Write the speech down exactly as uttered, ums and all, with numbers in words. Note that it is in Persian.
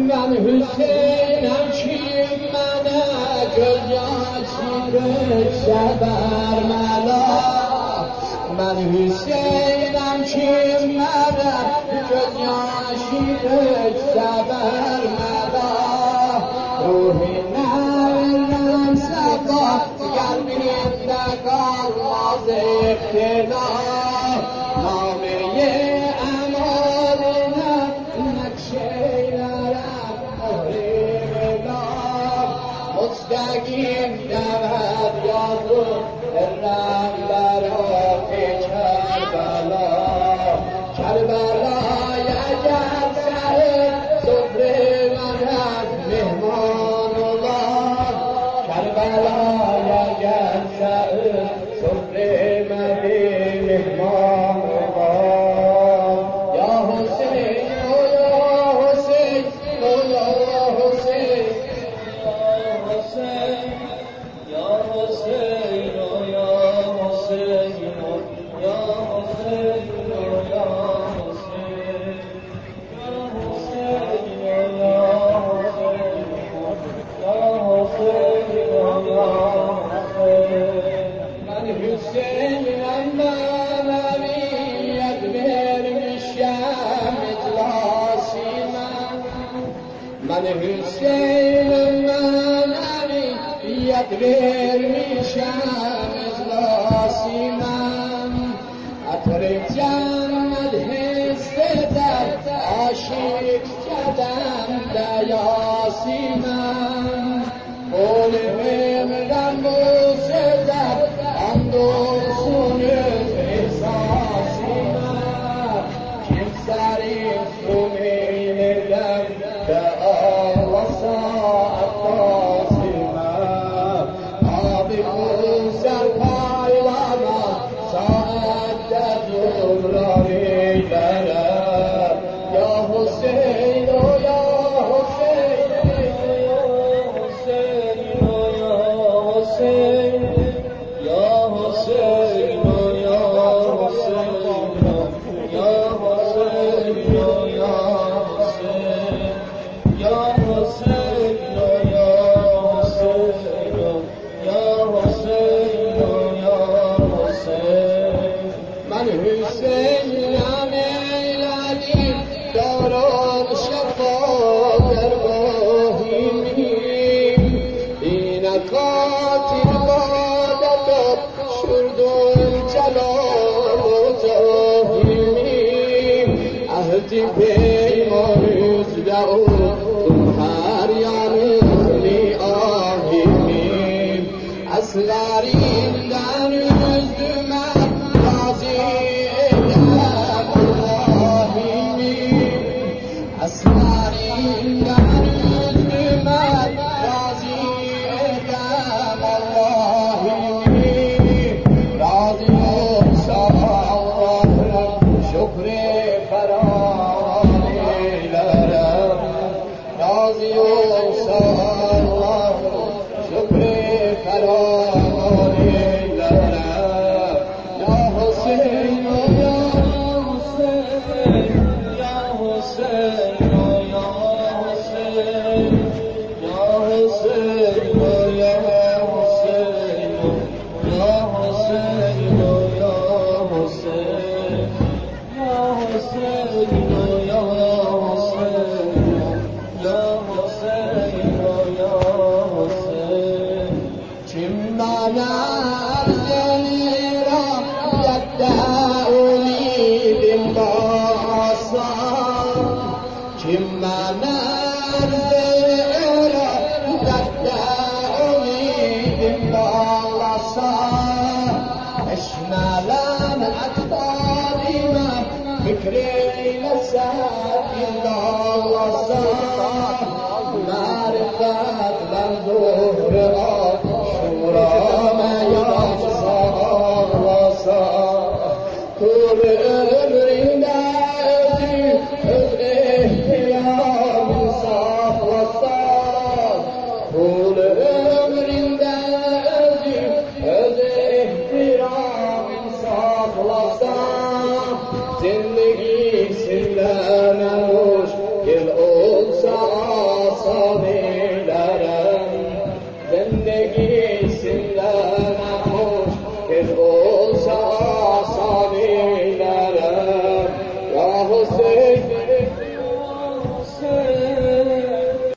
من حسینم چیم منه گلجاشی شبر ملا من حسینم چیم منه گلجاشی شبر ملا روحی نرم سبا قلبی اندگار واز اختلاف نامه امانه نقشه نرم احریملا مستقیم دمد یادو ارم برات کربلا کربلا یجب سر صبر من از مهمان الله کربلا یجب سر صبر من مهمان الله یا حسین او یا حسین او یا حسین یا حسین او یا حسین یا حسین او یا حسین من حسین امانویت برمیشم اطلاسی من من حسین امانویت برمیشم اطلاسی من عطر جنت حس در عاشق کدم دیاسی من قول ممرم موسیدر اندوسون احساسی من کم سرین سومین دم به آوا ساعت باسی من آبی موسر پایلانا ساعت در جمرانی درم یا حسین و یا حسین یا حسین یا حسین یا حسین یا حسین یا حسین یا حسین یا حسین یا حسین من حسین امیلالی دارم شفا در باهیم اینکاتی پیمانوز دعو تم هر یعنی آهیمیم اصلارین دنوز دمت رازی دم آهیمیم اصلارین دنوز دمت رازی دم آهیمیم رازی موسا شکر فرار رازی و سالله شکر فرار لرم یا حسین و یا حسین یا حسین و یا حسین یا حسین و یا حسین یا حسین و یا حسین یا حسین و یا فكري لسات الله وصار معرفة منظور شورى ما يصار وصار طول عمري نادي الاحترام صار وصار طول عمري نادي الاحترام صار وصار زندگی سندن نوش گل اول سال بوسه آسانی دارم یا حسین